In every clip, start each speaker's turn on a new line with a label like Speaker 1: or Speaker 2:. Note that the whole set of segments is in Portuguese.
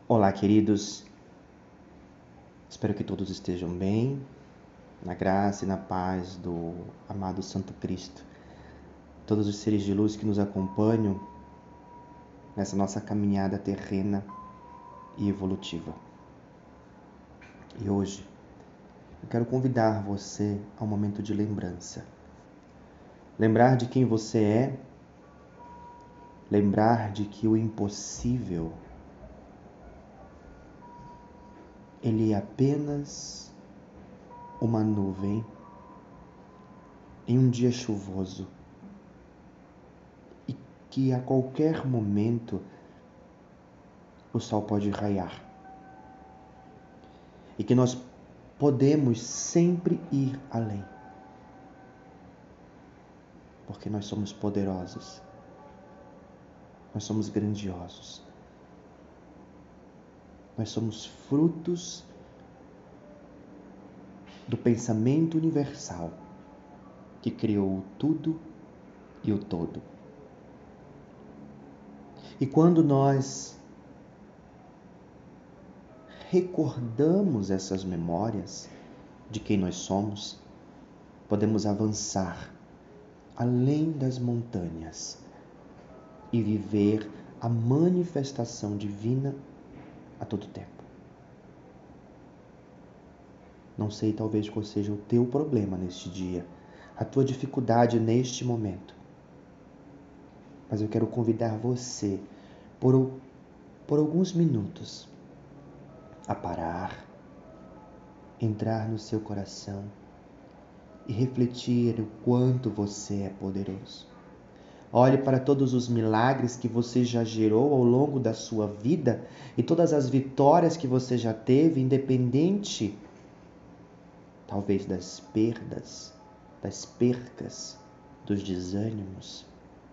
Speaker 1: Olá, queridos. Espero que todos estejam bem, na graça e na paz do amado Santo Cristo. Todos os seres de luz que nos acompanham nessa nossa caminhada terrena e evolutiva. E hoje eu quero convidar você a um momento de lembrança. Lembrar de quem você é, lembrar de que o impossível ele é apenas uma nuvem em um dia chuvoso e que a qualquer momento o sol pode raiar e que nós podemos sempre ir além, porque nós somos poderosos, nós somos grandiosos, nós somos frutos do pensamento universal que criou o tudo e o todo. E quando nós recordamos essas memórias de quem nós somos, podemos avançar além das montanhas e viver a manifestação divina a todo tempo. Não sei, talvez qual seja o teu problema neste dia, a tua dificuldade neste momento. Mas eu quero convidar você, por alguns minutos, a parar, entrar no seu coração e refletir o quanto você é poderoso. Olhe para todos os milagres que você já gerou ao longo da sua vida e todas as vitórias que você já teve, independente, talvez, das perdas, das percas, dos desânimos.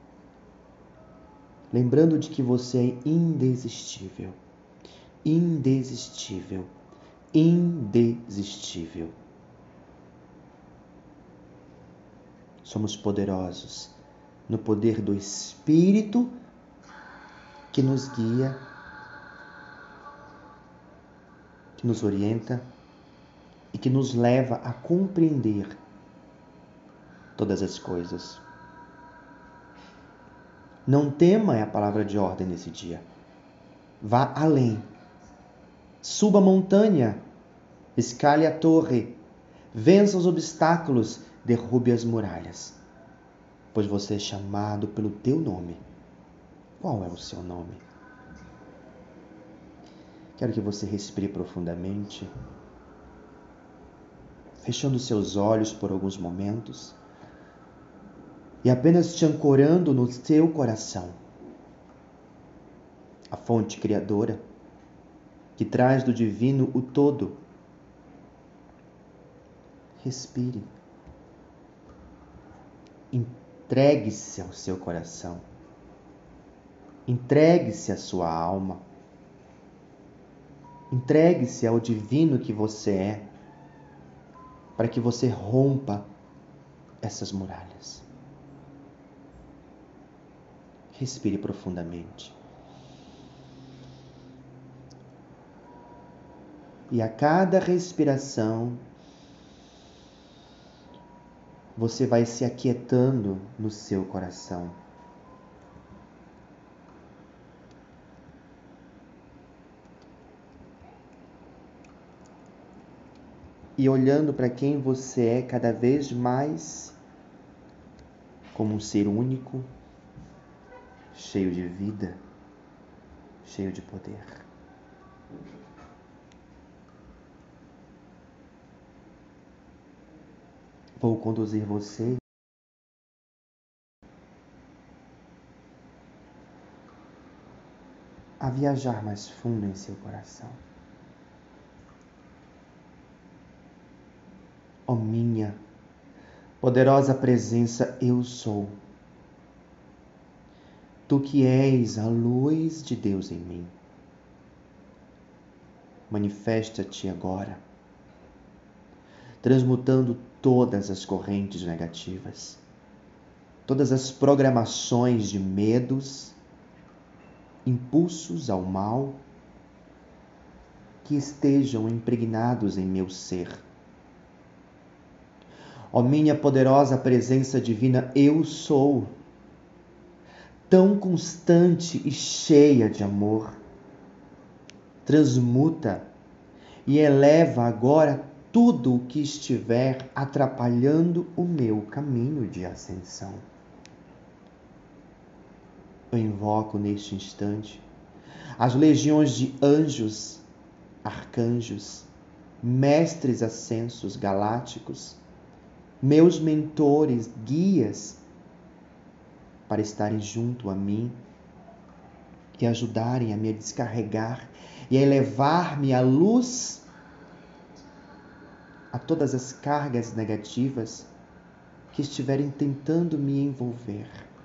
Speaker 1: Lembrando de que você é indesistível, indesistível, indesistível. Somos poderosos no poder do Espírito que nos guia, que nos orienta e que nos leva a compreender todas as coisas. Não tema é a palavra de ordem nesse dia. Vá além. Suba a montanha, escale a torre, vença os obstáculos, derrube as muralhas, pois você é chamado pelo teu nome. Qual é o seu nome? Quero que você respire profundamente, fechando seus olhos por alguns momentos e apenas te ancorando no teu coração, a fonte criadora que traz do divino o todo. Respire. Entregue-se ao seu coração. Entregue-se à sua alma. Entregue-se ao divino que você é, para que você rompa essas muralhas. Respire profundamente. E a cada respiração, você vai se aquietando no seu coração. E olhando para quem você é cada vez mais como um ser único, cheio de vida, cheio de poder. Vou conduzir você a viajar mais fundo em seu coração. Ó minha poderosa presença, eu sou. Tu que és a luz de Deus em mim. Manifesta-te agora, transmutando todas as correntes negativas, todas as programações de medos, impulsos ao mal que estejam impregnados em meu ser. Ó minha poderosa presença divina, eu sou, tão constante e cheia de amor, transmuta e eleva agora tudo o que estiver atrapalhando o meu caminho de ascensão. Eu invoco neste instante as legiões de anjos, arcanjos, mestres ascensos galácticos, meus mentores, guias, para estarem junto a mim e ajudarem a me descarregar e a elevar-me à luz a todas as cargas negativas que estiverem tentando me envolver.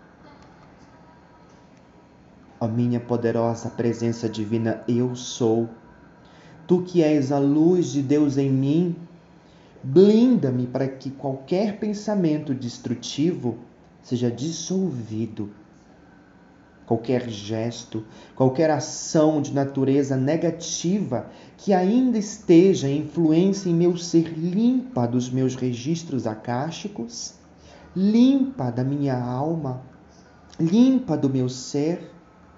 Speaker 1: Ó minha poderosa presença divina, eu sou. Tu que és a luz de Deus em mim, blinda-me para que qualquer pensamento destrutivo seja dissolvido. Qualquer gesto, qualquer ação de natureza negativa que ainda esteja em influência em meu ser, limpa dos meus registros akáshicos, limpa da minha alma, limpa do meu ser.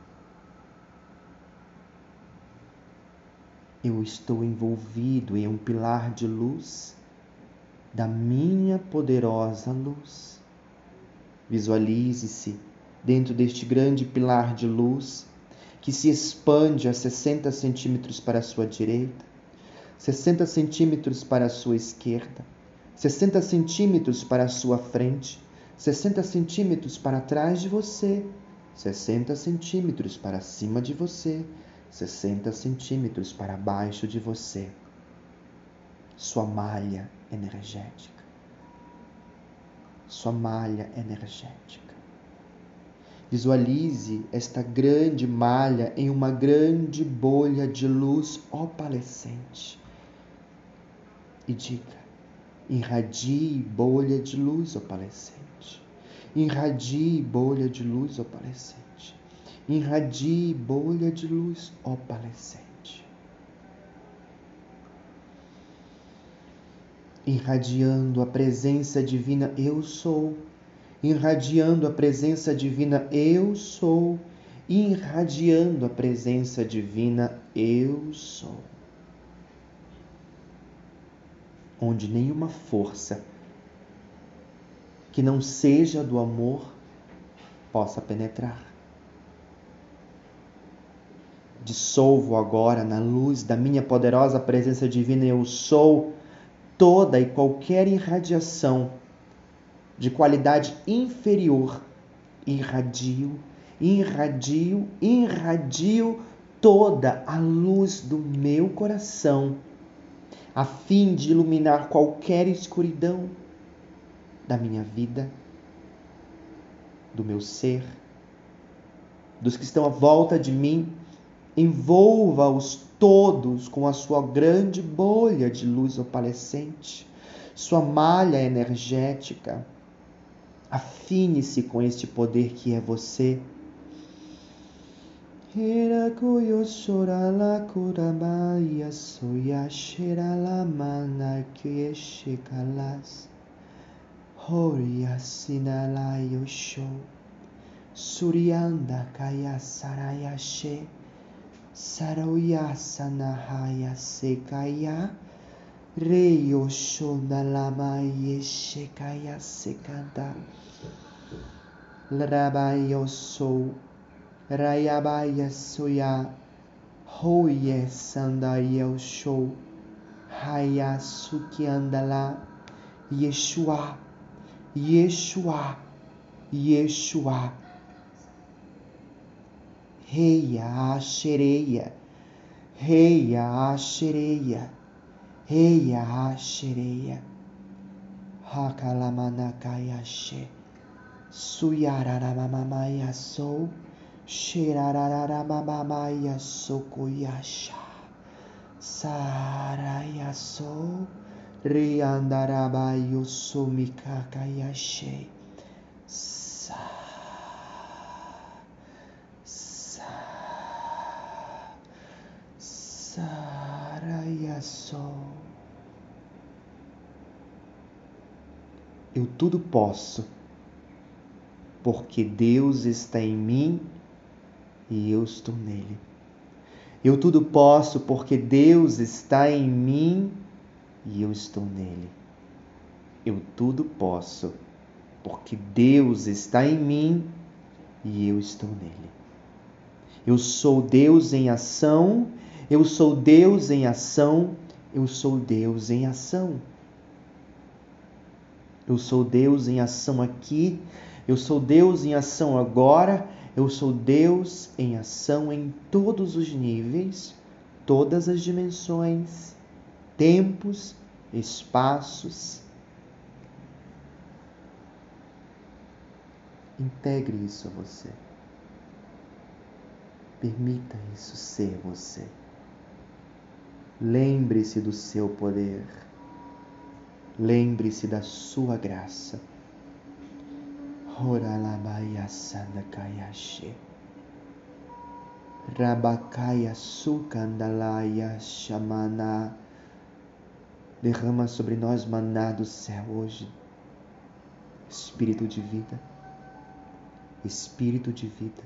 Speaker 1: Eu estou envolvido em um pilar de luz da minha poderosa luz. Visualize-se dentro deste grande pilar de luz que se expande a 60 centímetros para a sua direita, 60 centímetros para a sua esquerda, 60 centímetros para a sua frente, 60 centímetros para trás de você, 60 centímetros para cima de você, 60 centímetros para baixo de você. Sua malha energética. Sua malha energética. Visualize esta grande malha em uma grande bolha de luz opalescente. E diga: irradie bolha de luz opalescente. Irradie bolha de luz opalescente. Irradie bolha de luz opalescente. Irradiando a presença divina, eu sou. Irradiando a presença divina, eu sou. Irradiando a presença divina, eu sou. Onde nenhuma força que não seja do amor possa penetrar. Dissolvo agora na luz da minha poderosa presença divina, eu sou, toda e qualquer irradiação de qualidade inferior. Irradio toda a luz do meu coração, a fim de iluminar qualquer escuridão da minha vida, do meu ser, dos que estão à volta de mim. Envolva-os todos com a sua grande bolha de luz opalescente, sua malha energética. Afine-se com este poder que é você. Suryanda kaya sarayashe Saroya sanahaya sekaya Reyo shondalama yeshekaya sekanda Rabayo so Rayabaya soya Hoye sandayo sho Haya sukyandala Yeshua Yeshua Yeshua Reia Ashereia, Reia Ashereia, Reia Ashereia, Hakalamanakayashe, Suyararamamamaya sou, Shirararamamamaya sokoyasha, Saraya sou, Riandarabayo sumikakayashe, Sara só. Eu tudo posso, porque Deus está em mim e eu estou nele. Eu tudo posso, porque Deus está em mim e eu estou nele. Eu tudo posso, porque Deus está em mim e eu estou nele. Eu sou Deus em ação, eu sou Deus em ação, eu sou Deus em ação. Eu sou Deus em ação aqui, eu sou Deus em ação agora, eu sou Deus em ação em todos os níveis, todas as dimensões, tempos, espaços. Integre isso a você. Permita isso ser você. Lembre-se do seu poder. Lembre-se da sua graça. Horalabaya Sandakayashe. Rabakaya Sukandalaya Shamana. Derrama sobre nós maná do céu hoje. Espírito de vida. Espírito de vida.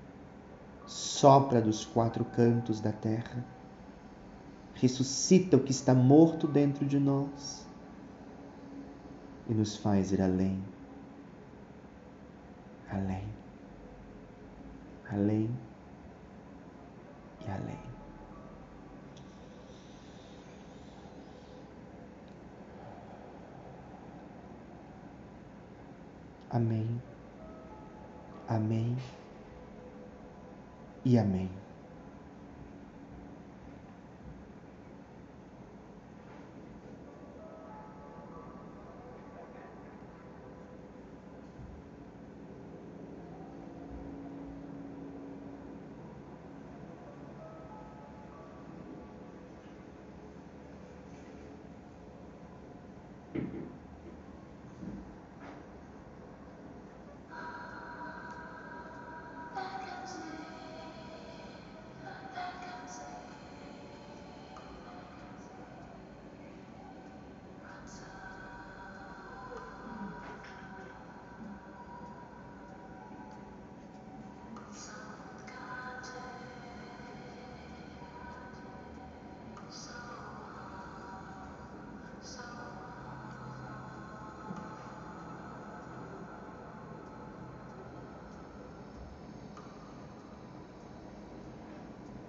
Speaker 1: Sopra dos quatro cantos da terra. Ressuscita o que está morto dentro de nós. E nos faz ir além. Além. Além. E além. Amém. Amém. E amém.